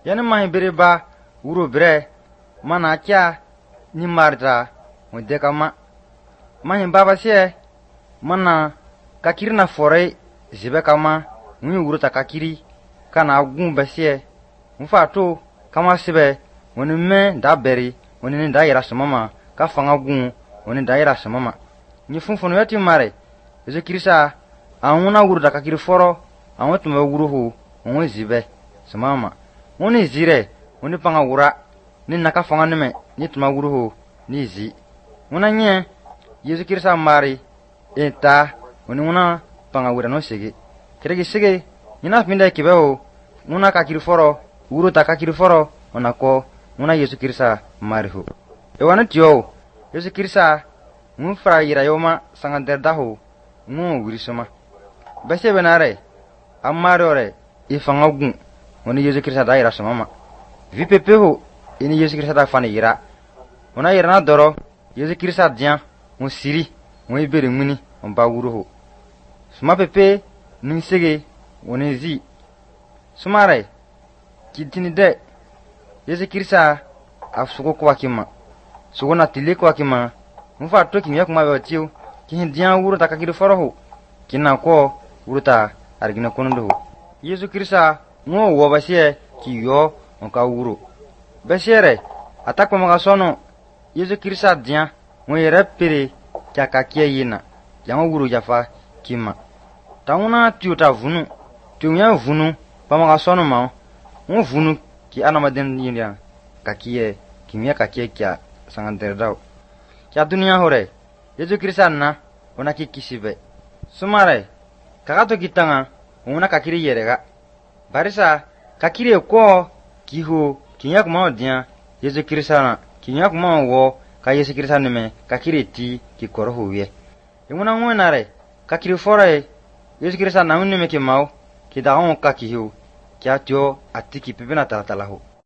yani mahi bere ba wuro bre mana kya ni marta wode kama mahi baba sie mana kakiri na fore zibe kama muni wuro ta kakiri kana agun basie mfato kama sibe woni me da beri woni ni da yira samama ka fanga gun woni da yira samama ni funfunu yati mare Yesu Kirisa anuna wuro ta kakiri foro anwo tuma wuro ho woni zibe samama woni zire woni panga wura ni naka fanga nime ni tuma wuro ho ni zi wona nye Yesu Kirisa mari eta woni wona panga wura no sege kiregi sege ina pinda kibeo wona kakiri foro wuro ta kakiri foro ona ko wona Yesu Kirisa mari ho e wana tio Yesu Kirisa mun fra yira yoma sangander daho mu wirisoma bese benare amarore ifanga gun woni Yesu Kirisa da yira somama vipepe ho ini Yesu Kirisa da fani yira wona yira na doro Yesu Kirisa dia mu siri mu ibere muni on ba wuro ho suma pepe ninsege woni zi sumare kitini de Yesu Kirisa afsugo kwa kima sugo na tile kwa kima mfa to kimya kuma batiu kin dia wuro ta kakiri foroho kina ko wuro ta argina kondo Yesu Kirisa ngo wo basie ki yo onka wuro besiere atakwa maga sono Yesu Kirisa dia ngo yere pere kyakakie yina jango wuro jafa kima tauna tiuta vunu tiunya vunu pamaga sono ma ngo vunu ki anamaden yinya kakie kimya kakie kya sanganderdao kya dunia hore Yesu Kirisa na ona kikisibe sumare kagato kitanga ona kakiri yerega barisa kakiri ko kiho kinya kuma dia Yesu Kirisa na kinya kuma wo ka Yesu Kirisa neme kakiri ti kikoro huye yuna ngwenare kakiri fore Yesu Kirisa na neme kimao kidaon kakihu kya tio atiki pipena talatalaho